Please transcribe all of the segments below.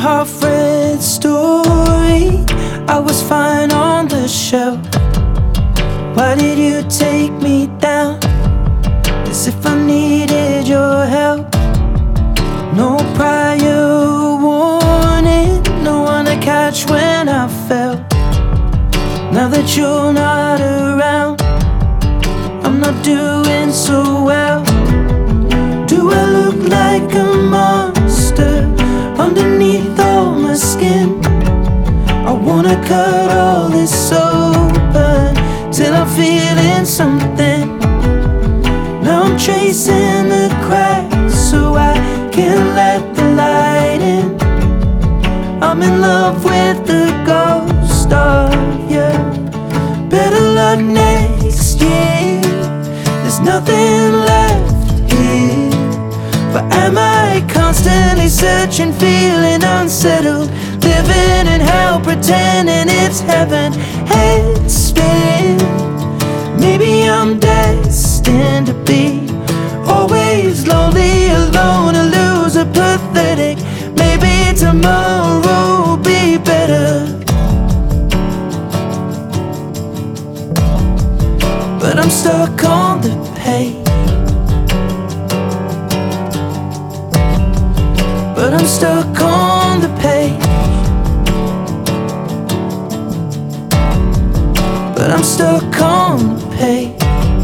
half-read story. I was fine on the shelf. Why did you take me down? As if I needed your help. No prior warning, no one to catch when I fell. Now that you're not around, I'm not doing so well. Do I look like a monster underneath all my skin? I wanna cut all this open till I'm feeling something. Now I'm tracing the cracks so I can let the light in. I'm in love with the ghost of you. Better luck next year. There's nothing left here. But am I constantly searching, feeling unsettled, living in hell, pretending it's heaven? Head spin. Maybe I'm destined to be always lonely, alone, a loser, pathetic. Maybe tomorrow will be better. But I'm stuck on the page. But I'm stuck on the page. But I'm stuck on the page.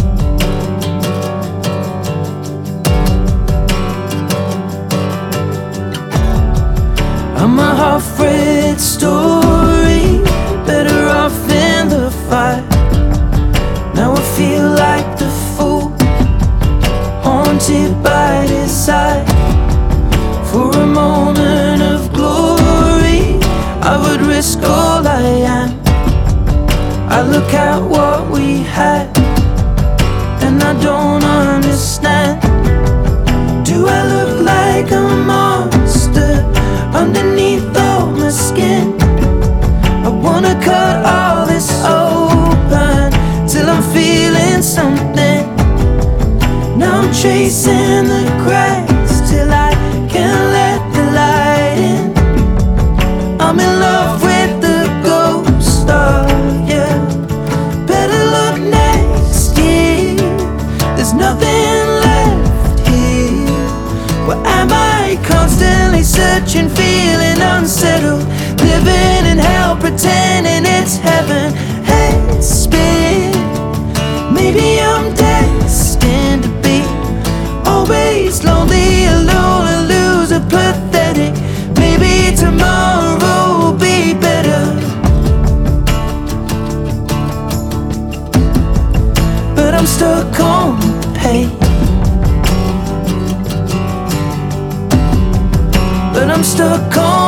I'm a half-read story, better off in the fight. Now I feel like the fool, haunted by desire. For a moment of glory, I would risk all I am. I look at what we had, and I don't understand. Do I look like a monster underneath all my skin? I wanna cut all this open till I'm feeling something. Now I'm chasing the cracks till I can't let the light in. I'm in love with the ghost of you. Better luck next year. There's nothing left here. Where am I constantly searching, feeling unsettled, living in hell, pretending it's heaven? Head spin. Maybe I'm destined to be always lonely, alone, a loser, pathetic. Maybe tomorrow will be better. But I'm stuck on the page. But I'm stuck on